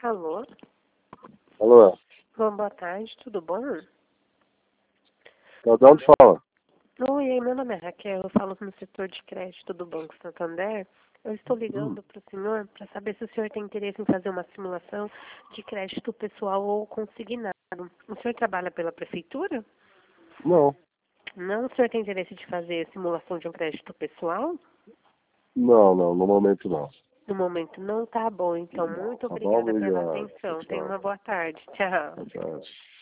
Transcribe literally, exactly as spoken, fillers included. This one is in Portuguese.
Alô? Alô? Bom, boa tarde, tudo bom? Tá de onde fala? Oi, meu nome é Raquel, eu falo no setor de crédito do Banco Santander. Eu estou ligando Hum. para o senhor para saber se o senhor tem interesse em fazer uma simulação de crédito pessoal ou consignado. O senhor trabalha pela prefeitura? Não, Não, o senhor tem interesse de fazer simulação de um crédito pessoal? não, não, no momento não. No momento não, tá bom. Então, Não, muito tá bom, obrigada pela obrigado. Tchau, atenção. Tenha tchau. uma boa tarde. Tchau. Boa tarde.